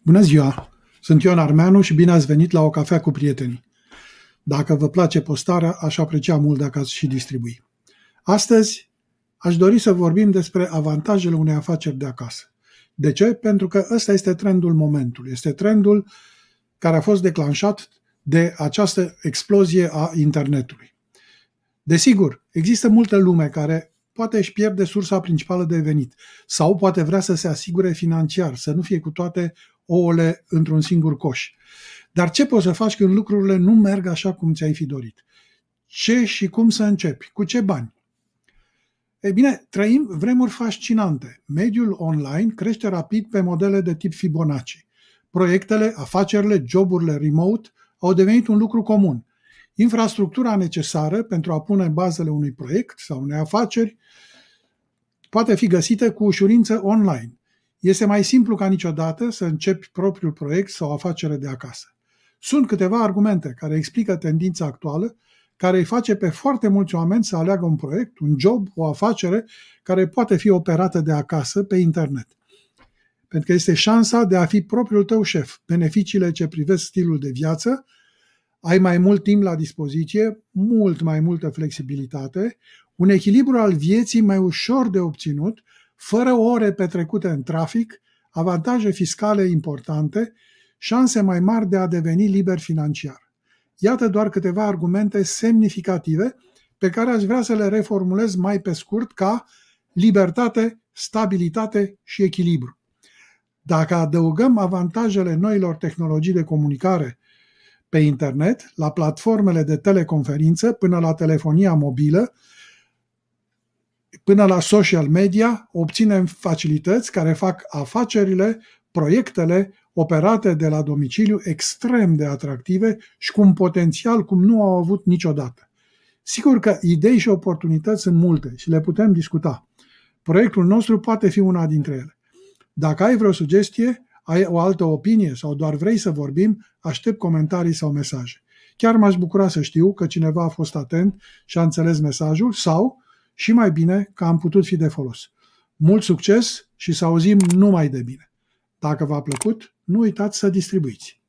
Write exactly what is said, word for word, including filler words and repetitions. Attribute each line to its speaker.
Speaker 1: Bună ziua! Sunt Ion Armeanu și bine ați venit la o cafea cu prietenii. Dacă vă place postarea, aș aprecia mult dacă ați și distribui. Astăzi aș dori să vorbim despre avantajele unei afaceri de acasă. De ce? Pentru că ăsta este trendul momentului. Este trendul care a fost declanșat de această explozie a internetului. Desigur, există multă lume care poate își pierde sursa principală de venit sau poate vrea să se asigure financiar, să nu fie cu toate ouăle într-un singur coș. Dar ce poți să faci când lucrurile nu merg așa cum ți-ai fi dorit? Ce și cum să începi? Cu ce bani? Ei bine, trăim vremuri fascinante. Mediul online crește rapid pe modele de tip Fibonacci. Proiectele, afacerile, joburile remote au devenit un lucru comun. Infrastructura necesară pentru a pune bazele unui proiect sau unei afaceri poate fi găsită cu ușurință online. Este mai simplu ca niciodată să începi propriul proiect sau afacere de acasă. Sunt câteva argumente care explică tendința actuală, care îi face pe foarte mulți oameni să aleagă un proiect, un job, o afacere care poate fi operată de acasă pe internet. Pentru că este șansa de a fi propriul tău șef, beneficiile ce privesc stilul de viață, ai mai mult timp la dispoziție, mult mai multă flexibilitate, un echilibru al vieții mai ușor de obținut, fără ore petrecute în trafic, avantaje fiscale importante, șanse mai mari de a deveni liber financiar. Iată doar câteva argumente semnificative pe care aș vrea să le reformulez mai pe scurt ca libertate, stabilitate și echilibru. Dacă adăugăm avantajele noilor tehnologii de comunicare pe internet, la platformele de teleconferință, până la telefonia mobilă, până la social media, obținem facilități care fac afacerile, proiectele operate de la domiciliu extrem de atractive și cu un potențial cum nu au avut niciodată. Sigur că idei și oportunități sunt multe și le putem discuta. Proiectul nostru poate fi una dintre ele. Dacă ai vreo sugestie, ai o altă opinie sau doar vrei să vorbim, aștept comentarii sau mesaje. Chiar m-aș bucura să știu că cineva a fost atent și a înțeles mesajul sau, și mai bine, că am putut fi de folos. Mult succes și să auzim numai de bine! Dacă v-a plăcut, nu uitați să distribuiți!